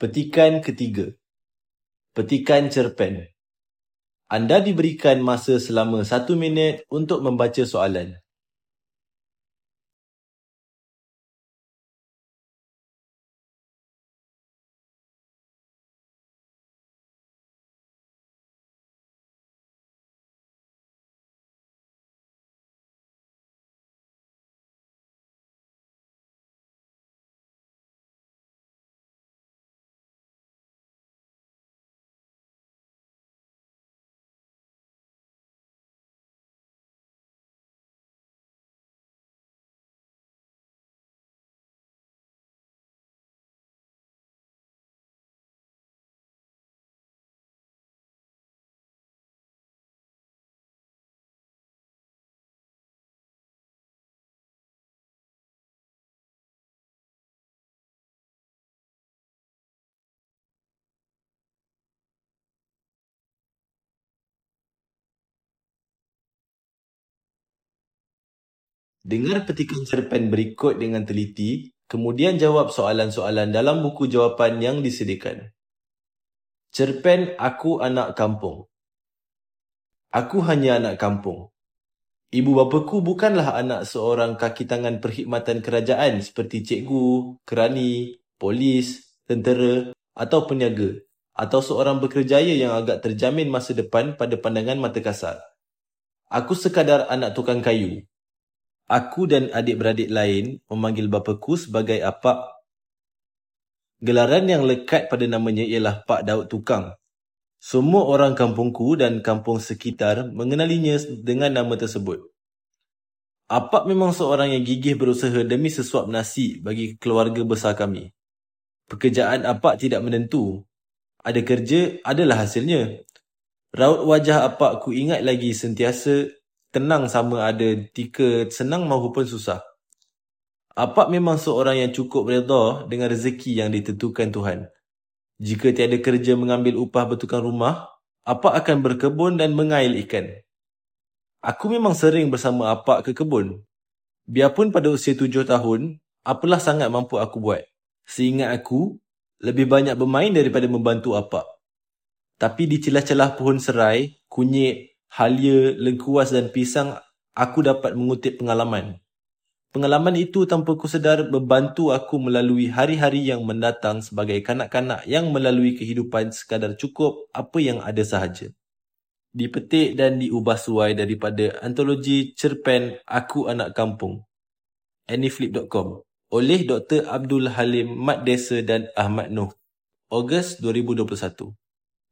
Petikan ketiga. Petikan cerpen. Anda diberikan masa selama 1 minit untuk membaca soalan. Dengar petikan cerpen berikut dengan teliti, kemudian jawab soalan-soalan dalam buku jawapan yang disediakan. Cerpen Aku Anak Kampung. Aku hanya anak kampung. Ibu bapaku bukanlah anak seorang kaki tangan perkhidmatan kerajaan seperti cikgu, kerani, polis, tentera atau peniaga, atau seorang berkerjaya yang agak terjamin masa depan pada pandangan mata kasar. Aku sekadar anak tukang kayu. Aku dan adik-beradik lain memanggil bapaku sebagai Apak. Gelaran yang lekat pada namanya ialah Pak Daud Tukang. Semua orang kampungku dan kampung sekitar mengenalinya dengan nama tersebut. Apak memang seorang yang gigih berusaha demi sesuap nasi bagi keluarga besar kami. Pekerjaan Apak tidak menentu. Ada kerja, adalah hasilnya. Raut wajah Apak ku ingat lagi sentiasa tenang sama ada ketika senang maupun susah. Apak memang seorang yang cukup redha dengan rezeki yang ditentukan Tuhan. Jika tiada kerja mengambil upah bertukang rumah, Apak akan berkebun dan mengail ikan. Aku memang sering bersama Apak ke kebun. Biarpun pada usia 7 tahun, apalah sangat mampu aku buat. Seingat aku, lebih banyak bermain daripada membantu Apak. Tapi di celah-celah pohon serai, kunyit, halia, lengkuas dan pisang, aku dapat mengutip pengalaman. Pengalaman itu tanpa ku sedar membantu aku melalui hari-hari yang mendatang sebagai kanak-kanak yang melalui kehidupan sekadar cukup apa yang ada sahaja. Dipetik dan diubah suai daripada antologi cerpen Aku Anak Kampung, anyflip.com, oleh Dr. Abdul Halim Mat Desa dan Ahmad Noh, Ogos 2021.